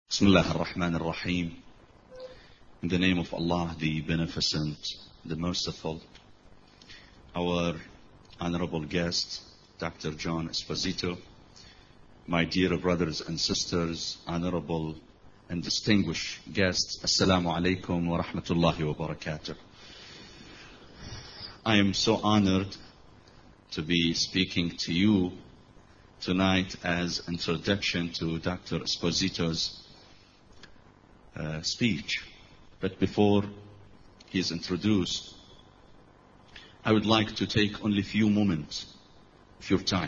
Bismillah ar-Rahman ar-Rahim. In the name of Allah, the Beneficent, the Merciful. Our honorable guest, Dr. John Esposito, my dear brothers and sisters, honorable and distinguished guests, Assalamu alaikum wa rahmatullahi wa barakatuh. I am so honored to be speaking to you tonight as introduction to Dr. Esposito's speech. But before he is introduced, I would like to take only a few moments of your time.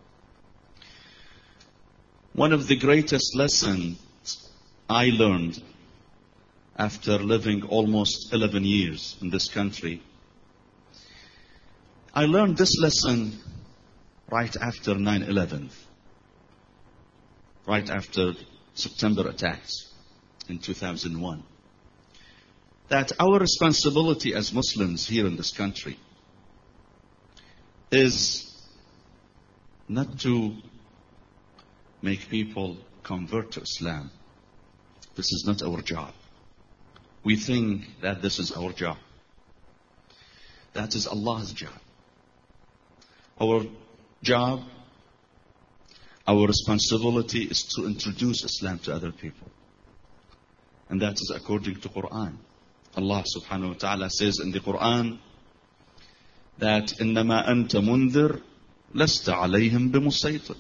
One of the greatest lessons I learned after living almost 11 years in this country, I learned this lesson right after 9/11, right after September attacks in 2001, that our responsibility as Muslims here in this country is not to make people convert to Islam. This is not our job. We think that this is our job. That is Allah's job. Our job, our responsibility is to introduce Islam to other people. And that is according to Quran. Allah subhanahu wa ta'ala says in the Quran that إِنَّمَا أَنْتَ مُنذِرٌ لَسْتَ عَلَيْهِمْ بِمُسَيْطِرٍ.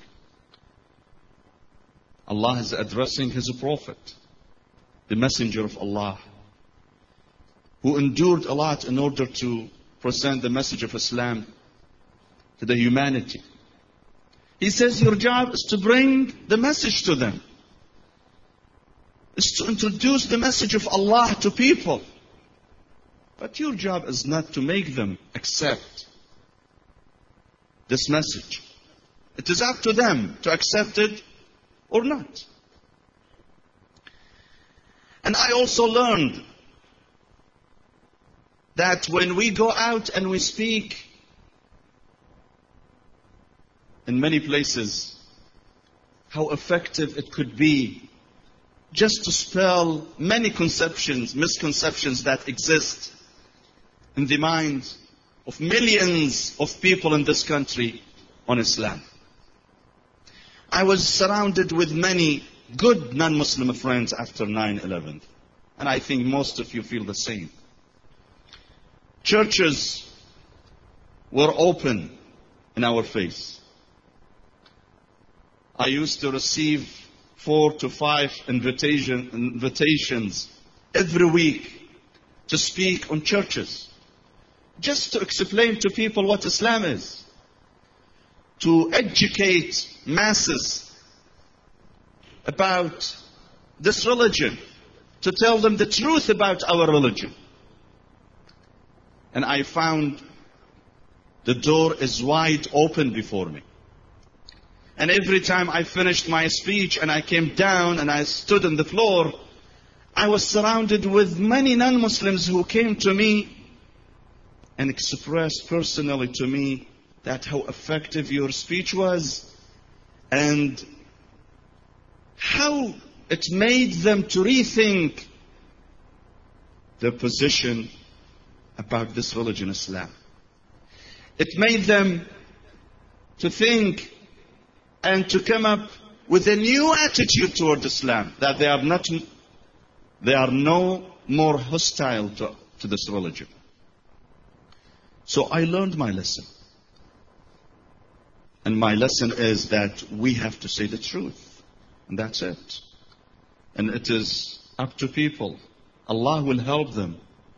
Allah is addressing His Prophet, the messenger of Allah, who endured a lot in order to present the message of Islam to the humanity. He says your job is to bring the message to them, is to introduce the message of Allah to people. But your job is not to make them accept this message. It is up to them to accept it or not. And I also learned that when we go out and we speak in many places, how effective it could be just to spell many misconceptions that exist in the minds of millions of people in this country on Islam. I was surrounded with many good non-Muslim friends after 9/11, and I think most of you feel the same. Churches were open in our face. I used to receive 4 to 5 invitations every week to speak on churches, just to explain to people what Islam is, to educate masses about this religion, to tell them the truth about our religion. And I found the door is wide open before me. And every time I finished my speech and I came down and I stood on the floor, I was surrounded with many non-Muslims who came to me and expressed personally to me that how effective your speech was and how it made them to rethink their position about this religion, Islam. It made them to think and to come up with a new attitude toward Islam, that they are no more hostile to this religion. So I learned my lesson. And my lesson is that we have to say the truth. And that's it. And it is up to people. Allah will help them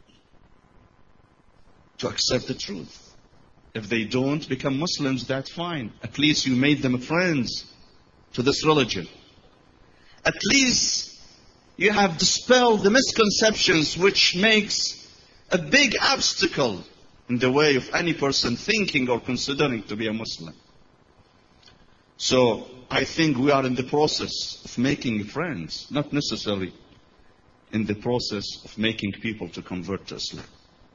to accept the truth. If they don't become Muslims, that's fine. At least you made them friends to this religion. At least you have dispelled the misconceptions which makes a big obstacle in the way of any person thinking or considering to be a Muslim. So I think we are in the process of making friends, not necessarily in the process of making people to convert to Islam.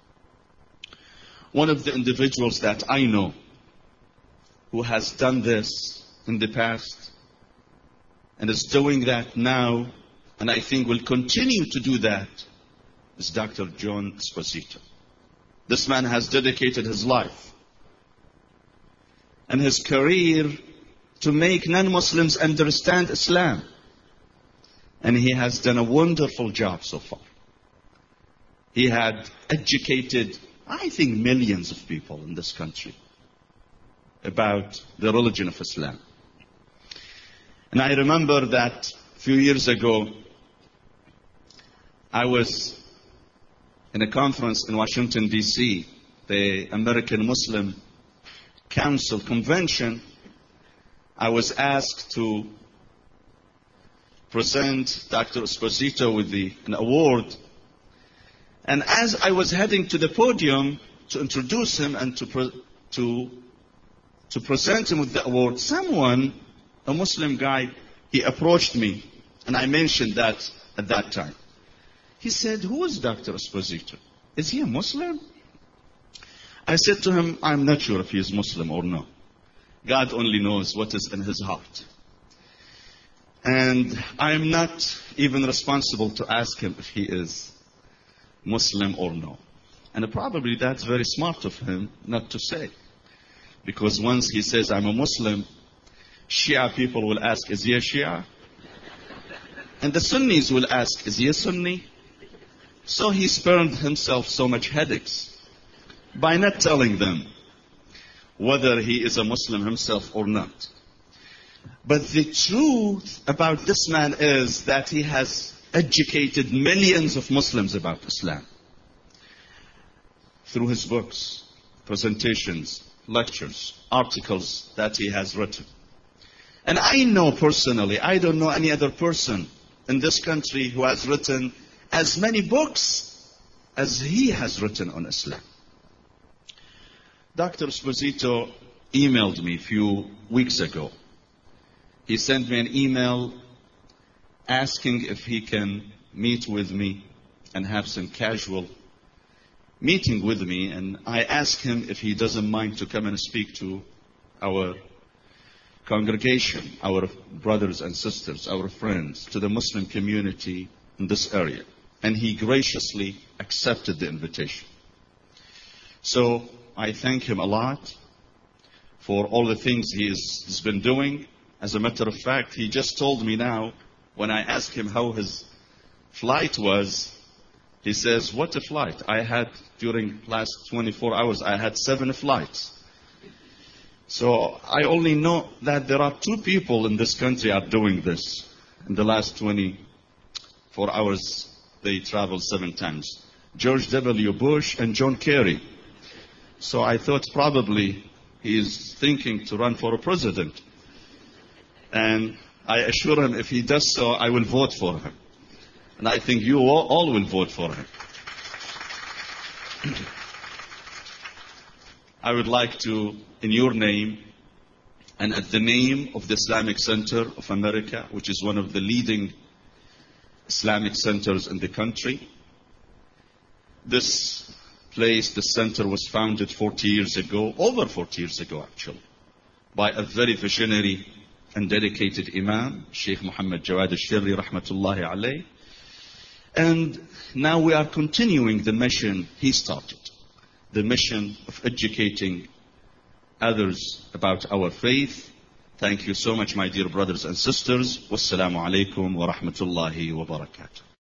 One of the individuals that I know who has done this in the past and is doing that now and I think will continue to do that, is Dr. John Esposito. This man has dedicated his life and his career to make non-Muslims understand Islam. And he has done a wonderful job so far. He had educated, I think, millions of people in this country about the religion of Islam. And I remember that a few years ago, I was in a conference in Washington, D.C., the American Muslim Council Convention. I was asked to present Dr. Esposito with an award. And as I was heading to the podium to introduce him and to present him with the award, someone, a Muslim guy, he approached me, and I mentioned that at that time. He said, "Who is Dr. Esposito? Is he a Muslim?" I said to him, "I'm not sure if he is Muslim or not. God only knows what is in his heart. And I am not even responsible to ask him if he is Muslim or no." And probably that's very smart of him not to say. Because once he says, "I'm a Muslim," Shia people will ask, "Is he a Shia?" And the Sunnis will ask, "Is he a Sunni?" So he spared himself so much headaches by not telling them whether he is a Muslim himself or not. But the truth about this man is that he has educated millions of Muslims about Islam through his books, presentations, lectures, articles that he has written. And I know personally, I don't know any other person in this country who has written as many books as he has written on Islam. Dr. Esposito emailed me a few weeks ago. He sent me an email asking if he can meet with me and have some casual meeting with me. And I asked him if he doesn't mind to come and speak to our congregation, our brothers and sisters, our friends, to the Muslim community in this area. And he graciously accepted the invitation. So I thank him a lot for all the things he's been doing. As a matter of fact, he just told me now, when I asked him how his flight was, he says, "What a flight. I had, during last 24 hours, I had 7 flights." So I only know that there are 2 people in this country are doing this. In the last 24 hours, they traveled 7 times. George W. Bush and John Kerry. So I thought probably he is thinking to run for a president. And I assure him if he does so, I will vote for him. And I think you all will vote for him. I would like to, in your name, and at the name of the Islamic Center of America, which is one of the leading Islamic centers in the country. This place, the center, was founded 40 years ago, over 40 years ago actually, by a very visionary and dedicated Imam, Sheikh Muhammad Jawad al-Shirri, rahmatullahi alayh. And now we are continuing the mission he started, the mission of educating others about our faith. Thank you so much, my dear brothers and sisters. Wassalamu alaikum wa rahmatullahi wa barakatuh.